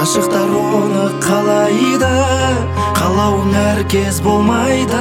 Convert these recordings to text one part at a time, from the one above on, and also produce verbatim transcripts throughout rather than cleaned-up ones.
Ғашықтар оны қалайды, қалауың әркез болмайды.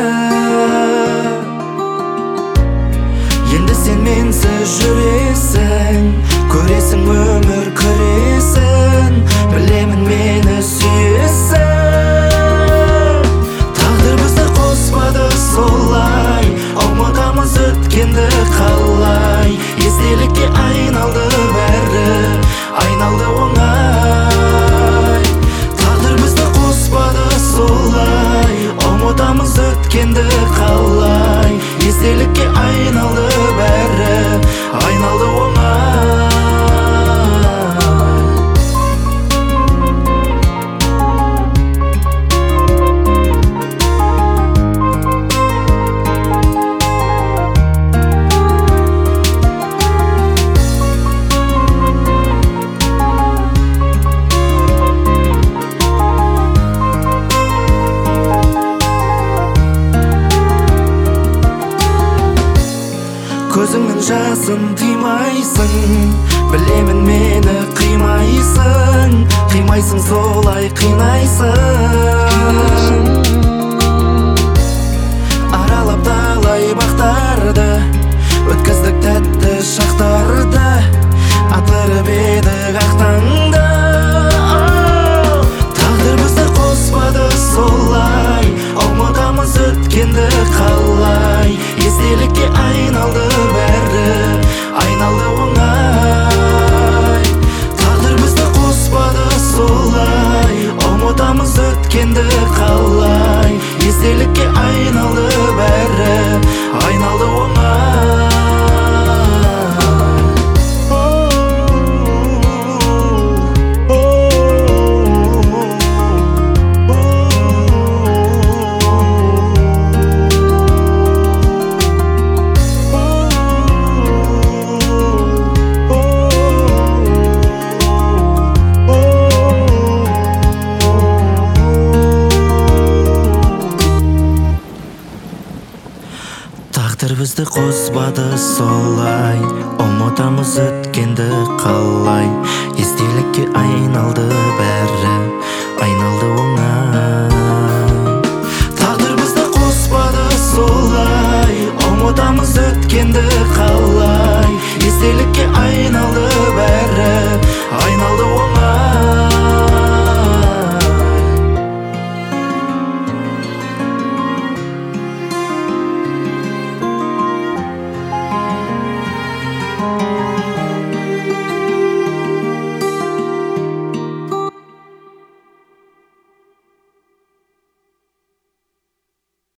Енді сен менсіз жүресің, көресің өмір күресін, білемін мені сүйесің. Тағдыр бізді қоспады солай, ұмытамыз өткенді қалай. Естелікке айналды бәрі, айналды оңай. Тағдыр бізді қоспады солай, ұмытамыз өткенді қалай. Естелікке айналды бәрі, айналды оңай. Көзіңнің жасын тыймайсың, білемін мені қимайсың, қимайсың солай қинайсың. Аралап талай бақтарды, өткіздік тәтті шақтарды, атырып едік ақ таңды. Тағдыр бізді қоспады солай, ұмытамыз өткенді қалай. Естелікке айналды бәрі, айналды оңай. Тағдыр бізді қоспады солай, ұмытамыз өткенді қалай. Естелікке айналды бәрі, айналды оңай. Тағдыр бізді қоспады солай, ұмытамыз өткенді қалай. Естелікке айналды бәрі, айналды оңай. Тағдыр бізді қоспады солай, ұмытамыз өткенді қалай. Естелікке айналды